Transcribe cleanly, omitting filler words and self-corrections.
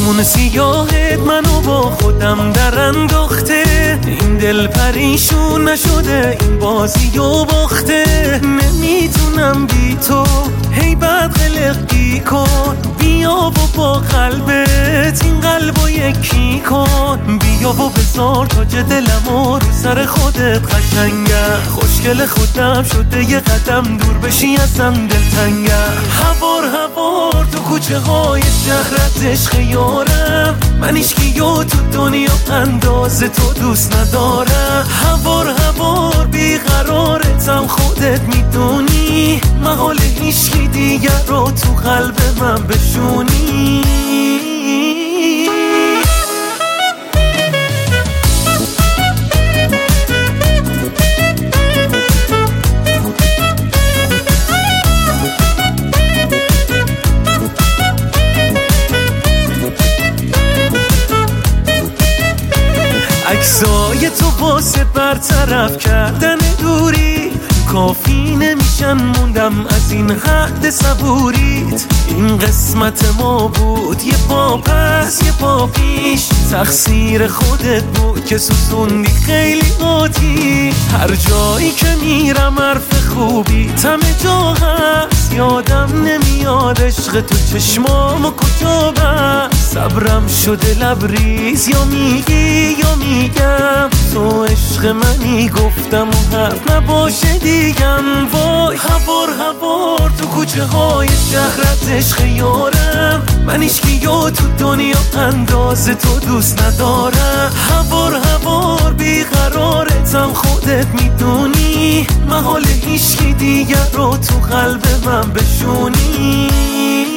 چشمون سیاهت منو با خودم در انداخته، این دل پریشون نشده این بازی و باخته. نمیتونم بی تو هی بد قلقی کن، بیا و با قلبت این قلبو یکی کن. بیا و بذار تاج دلمو رو سر خودت قشنگه، خوشگل خودم شده یه قدم دور بشی ازم دلتنگه. هوار هوار تو کوچه های شهرت عشق یارم، من هیچکیو تو دنیا اندازه تو دوست ندارم. هوار هوار بیقرارتم خودت میدونی، محال هیچکی دیگر رو تو قلب من بشونی. عکسای تو واسه برطرف کردن دوری کافی نمیشن، موندم از این حد صبوریت. این قسمت ما بود، یه پا پس یه پا پیش، تقصیر خودت بود که سوزوندی خیلی آتیش. هر جایی که میرم حرف خوبی همه جا هست، یادم نمیاد عشق تو چشمامو کجا بست. صبرم شده لبریز، یا میگی یا میگم تو عشق منی، گفتم و حرف نباشه دیگم. وای هوار هوار تو کوچه های شهرت عشق یارم، من هیچکیو تو دنیا اندازه تو دوست ندارم. هوار هوار بیقرارتم خودت میدونی، محال هیچکی دیگر رو تو قلب من بشونی.